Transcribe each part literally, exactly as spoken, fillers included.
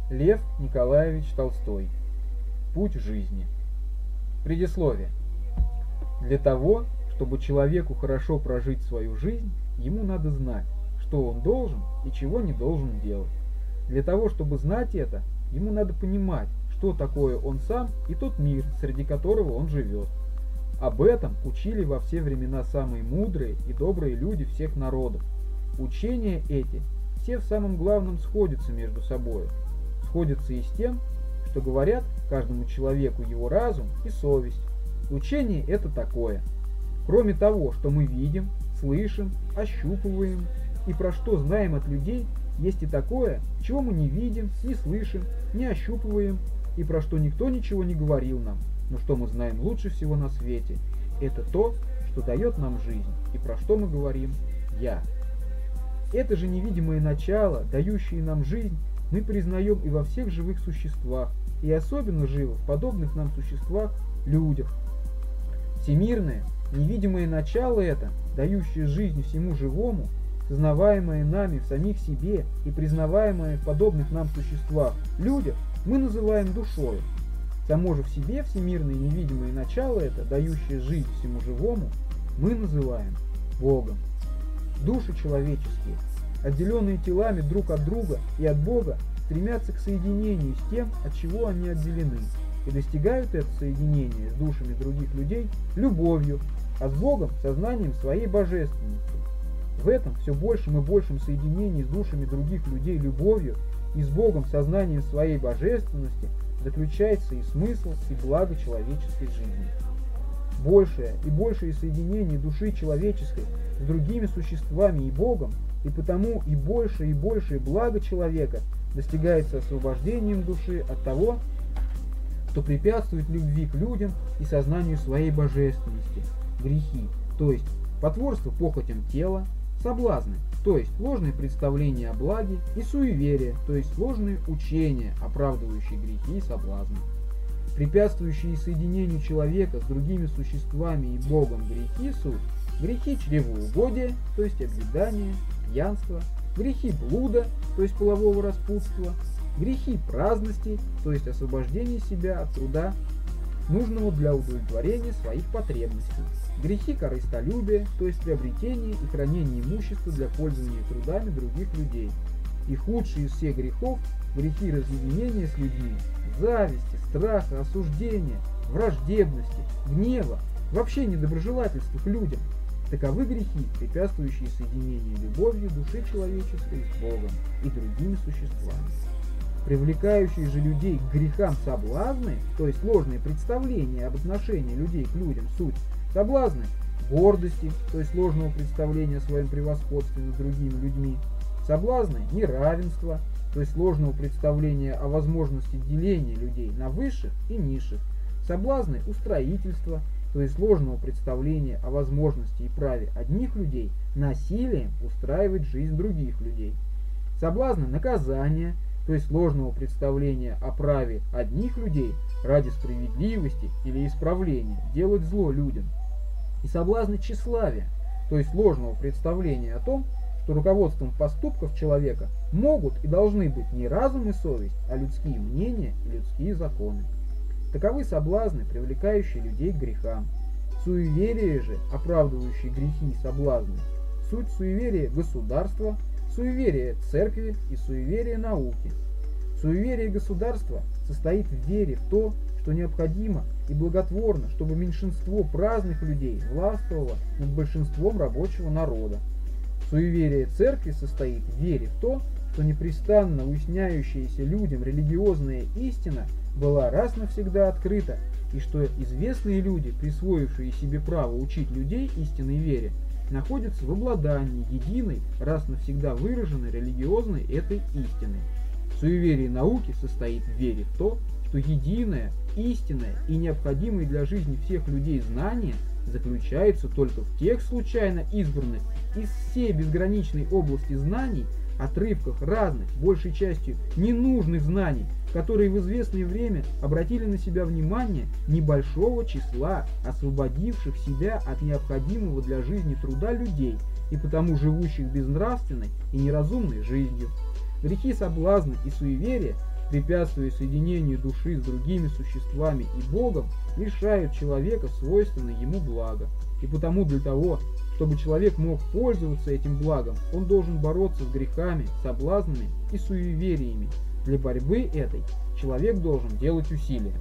Лев Николаевич Толстой. Путь жизни. Предисловие. Для того, чтобы человеку хорошо прожить свою жизнь, ему надо знать, что он должен и чего не должен делать. Для того, чтобы знать это, ему надо понимать, что такое он сам и тот мир, среди которого он живет. Об этом учили во все времена самые мудрые и добрые люди всех народов. Учения эти все в самом главном сходятся между собой. Сходятся и с тем, что говорят каждому человеку его разум и совесть. Учение это такое. Кроме того, что мы видим, слышим, ощупываем и про что знаем от людей, есть и такое, чего мы не видим, не слышим, не ощупываем и про что никто ничего не говорил нам, но что мы знаем лучше всего на свете. Это то, что дает нам жизнь и про что мы говорим «я». Это же невидимое начало, дающее нам жизнь, мы признаем и во всех живых существах, и особенно живо в подобных нам существах, людях. Всемирное, невидимое начало это, дающее жизнь всему живому, сознаваемое нами в самих себе и признаваемое в подобных нам существах, людях, мы называем душою. Само же в себе всемирное невидимое начало это, дающее жизнь всему живому, мы называем Богом. Души человеческие, отделенные телами друг от друга и от Бога, стремятся к соединению с тем, от чего они отделены, и достигают это соединение с душами других людей любовью, а с Богом сознанием своей божественности. В этом все большем и большем соединении с душами других людей любовью и с Богом сознанием своей божественности заключается и смысл, и благо человеческой жизни. Большее и большее соединение души человеческой с другими существами и Богом, и потому и больше и большее благо человека достигается освобождением души от того, что препятствует любви к людям и сознанию своей божественности, грехи, то есть потворство похотям тела, соблазны, то есть ложные представления о благе, и суеверия, то есть ложные учения, оправдывающие грехи и соблазны. Препятствующие соединению человека с другими существами и Богом грехи суть грехи чревоугодия, то есть объедания, пьянства, грехи блуда, то есть полового распутства, грехи праздности, то есть освобождение себя от труда, нужного для удовлетворения своих потребностей, грехи корыстолюбия, то есть приобретение и хранение имущества для пользования трудами других людей, и худшие из всех грехов – грехи разъединения с людьми, зависти, страха, осуждения, враждебности, гнева, вообще недоброжелательства к людям. Таковы грехи, препятствующие соединению любовью души человеческой с Богом и другими существами. Привлекающие же людей к грехам соблазны, то есть ложные представления об отношении людей к людям, суть соблазны гордости, то есть ложного представления о своем превосходстве над другими людьми, соблазны неравенства, то есть ложного представления о возможности деления людей на высших и низших, соблазны устроительства, то есть ложного представления о возможности и праве одних людей насилием устраивать жизнь других людей, соблазны наказания, то есть ложного представления о праве одних людей ради справедливости или исправления делать зло людям, и соблазны тщеславия, то есть ложного представления о том, что руководством поступков человека могут и должны быть не разум и совесть, а людские мнения и людские законы. Таковы соблазны, привлекающие людей к грехам. Суеверие же, оправдывающие грехи и соблазны, суть суеверия государства, суеверие церкви и суеверие науки. Суеверие государства состоит в вере в то, что необходимо и благотворно, чтобы меньшинство праздных людей властвовало над большинством рабочего народа. Суеверие церкви состоит в вере в то, что непрестанно уясняющаяся людям религиозная истина была раз навсегда открыта, и что известные люди, присвоившие себе право учить людей истинной вере, находятся в обладании единой, раз навсегда выраженной религиозной этой истины. Суеверие науки состоит в вере в то, что единое, истинное и необходимое для жизни всех людей знание заключается только в тех случайно избранных из всей безграничной области знаний, отрывках разных, большей частью ненужных знаний, которые в известное время обратили на себя внимание небольшого числа освободивших себя от необходимого для жизни труда людей и потому живущих безнравственной и неразумной жизнью. Грехи соблазны и суеверия препятствуя соединению души с другими существами и Богом, лишают человека свойственной ему блага. И потому для того, чтобы человек мог пользоваться этим благом, он должен бороться с грехами, соблазнами и суевериями. Для борьбы этой человек должен делать усилия.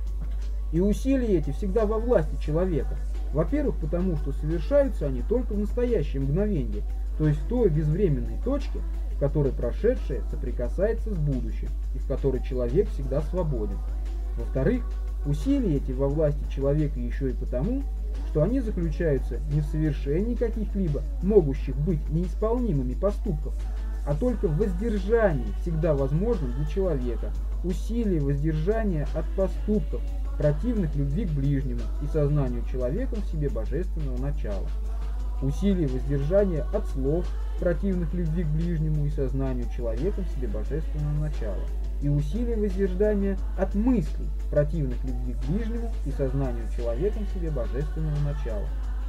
И усилия эти всегда во власти человека. Во-первых, потому что совершаются они только в настоящее мгновение, то есть в той безвременной точке, в которой прошедшее соприкасается с будущим, и в которой человек всегда свободен. Во-вторых, усилия эти во власти человека еще и потому, что они заключаются не в совершении каких-либо могущих быть неисполнимыми поступков, а только в воздержании всегда возможным для человека, усилие воздержания от поступков, противных любви к ближнему и сознанию человеком в себе божественного начала. Усилие воздержания от слов, противных любви к ближнему и сознанию человеком в себе божественного начала. И усилие воздержания от мыслей, противных любви к ближнему и сознанию человеком в себе божественного начала.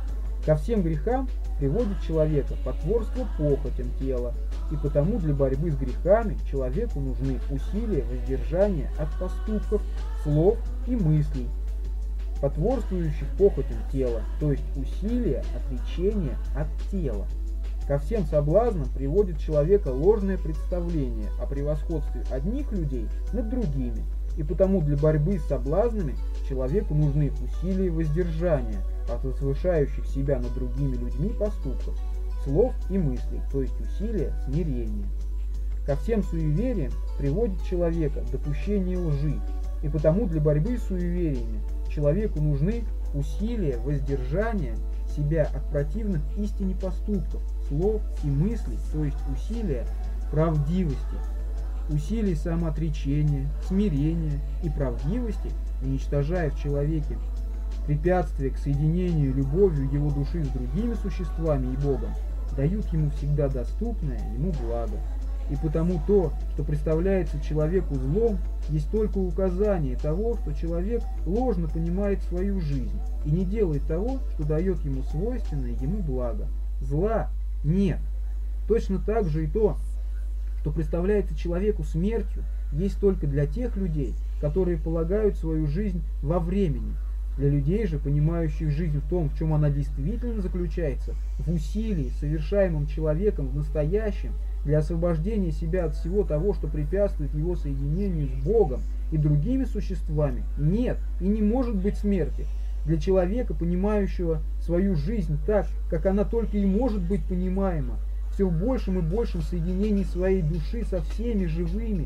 Ко всем грехам приводит человека потворство похотям тела, и потому для борьбы с грехами человеку нужны усилия воздержания от поступков, слов и мыслей, потворствующих похотям тела, то есть усилия отречения от тела. Ко всем соблазнам приводит человека ложное представление о превосходстве одних людей над другими, и потому для борьбы с соблазнами человеку нужны усилия воздержания от возвышающих себя над другими людьми поступков, слов и мыслей, то есть усилия смирения. Ко всем суевериям приводит человека допущение лжи, и потому для борьбы с суевериями человеку нужны усилия воздержания себя от противных истине поступков, слов и мыслей, то есть усилия правдивости, усилий самоотречения, смирения и правдивости, уничтожая в человеке препятствия к соединению любовью его души с другими существами и Богом, дают ему всегда доступное ему благо. И потому то, что представляется человеку злом, есть только указание того, что человек ложно понимает свою жизнь и не делает того, что дает ему свойственное ему благо. Зла нет. Точно так же и то, что представляется человеку смертью, есть только для тех людей, которые полагают свою жизнь во времени. Для людей же, понимающих жизнь в том, в чем она действительно заключается, в усилии, совершаемом человеком в настоящем, для освобождения себя от всего того, что препятствует его соединению с Богом и другими существами, нет и не может быть смерти. Для человека, понимающего свою жизнь так, как она только и может быть понимаема, все в большем и большем соединении своей души со всеми живыми,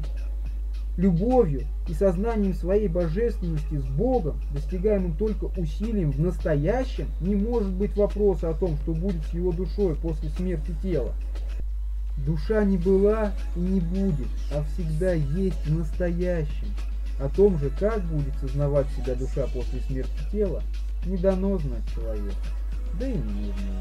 любовью и сознанием своей божественности с Богом, достигаемым только усилием в настоящем, не может быть вопроса о том, что будет с его душой после смерти тела. Душа не была и не будет, а всегда есть в настоящем. О том же, как будет сознавать себя душа после смерти тела, не дано знать человеку, да и не нужно.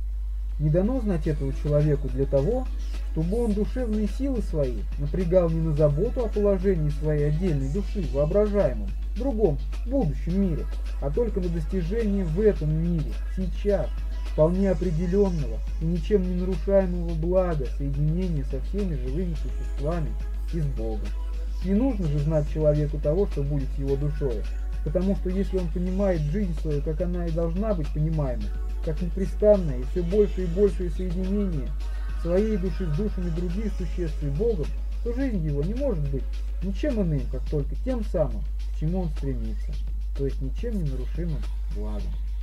Не дано знать этого человеку для того, чтобы он душевные силы свои напрягал не на заботу о положении своей отдельной души в воображаемом, другом, будущем мире, а только на достижение в этом мире, сейчас, вполне определенного и ничем не нарушаемого блага соединения со всеми живыми существами и с Богом. Не нужно же знать человеку того, что будет с его душой, потому что если он понимает жизнь свою, как она и должна быть понимаема, как непрестанное и все больше и большее соединение своей души с душами других существ и Богом, то жизнь его не может быть ничем иным, как только тем самым, к чему он стремится, то есть ничем не нарушимым благом.